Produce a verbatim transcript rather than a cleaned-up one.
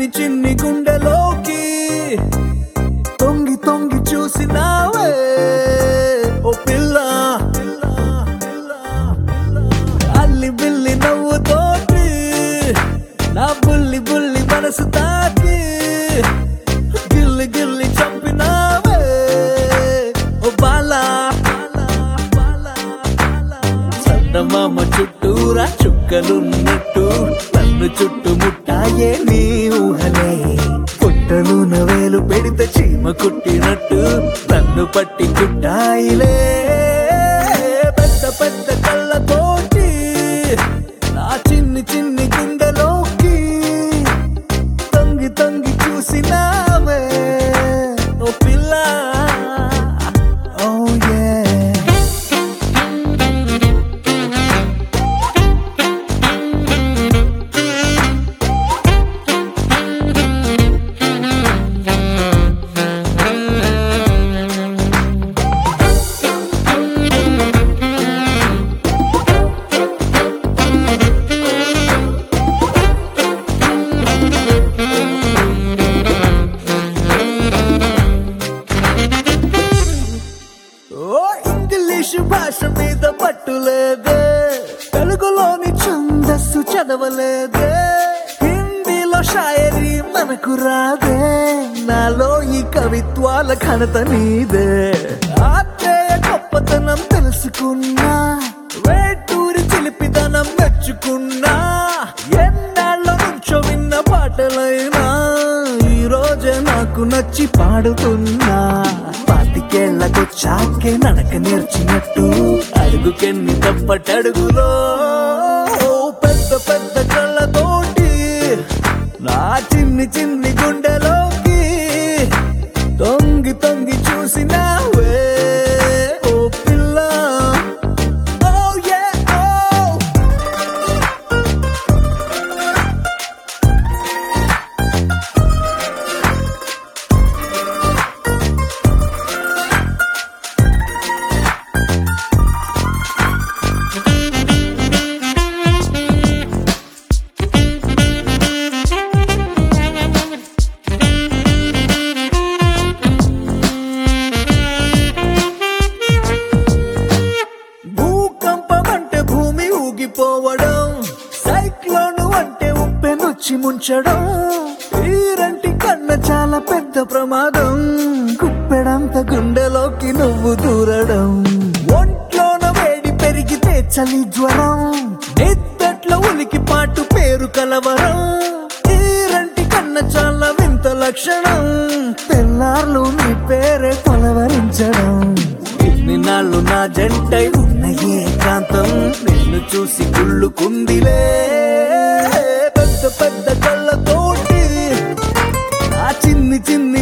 చిన్ని చిన్ని గుండెలోకి తొంగి తొంగి చూసినావే ఓ పిల్ల అల్లి బిల్లి నవ్వుతోటి నా బుల్లి బుల్లి మనసు తాకి గిల్లి గిల్లి చంపినావే ఓ బాలా చందమామ చుట్టూరా చుక్కలున్నట్టు నన్ను చుట్టుముట్టాయే నీ ఊహలే పుట్టలు నవేలు పెడితే చీమ కుట్టినట్టు నన్ను పట్టి కుట్టాయిలే పెద్ద పెద్ద కళ్ళతోటి నా చిన్ని చిన్ని గుండెలోకి తొంగి తొంగి చూసినావే ఓ పిల్ల ఓ యే ఇంగ్లీషు భాష మీద పట్టులేదే తెలుగులోని ఛందస్సు చదవలేదే హిందీలో షాయరీ మనకు రాదే నాలో ఈ కవిత్వాల ఘనత నీదే ఆత్రేయ గొప్పతనం తెలుసుకున్నా వేటూరి చిలిపిదనం మెచ్చుకున్నా ఎన్నాళ్ళ నుంచో విన్న పాటలైనా ఈ రోజే నాకు నచ్చి పాడుతున్నా పాతికేళ్లకొచ్చాకే నడక నేర్చినట్టు అడుగుకెన్ని తప్పటడుగులో పెద్ద పెద్ద కళ్ళతోటి నా చిన్ని చిన్ని గుండెలోకి తొంగి తొంగి చూసినావే ఓ పిల్ల ఓ యే ఓ పోవడం సైక్లోన్ అంటే ఉప్పెనొచ్చి ముంచడం ఈరంటి కన్న చాలా పెద్ద ప్రమాదం గుప్పెడంత గుండెలోకి నువ్వు దూరడం ఒంట్లోన వేడి పెరిగితే చలి జ్వరం నిద్దట్లో ఉలికి పాటు పేరు కలవరం ఈరంటి కన్న చాలా వింత లక్షణం తెల్లార్లు నీ పేరే కొలవరించడం నిన్నాళ్ళు నా జంటై ఉన్న ఏకాంతం నిన్ను చూసి కుళ్ళుకుందిలే పెద్ద పెద్ద కళ్ళతోటి ఆ చిన్ని చిన్ని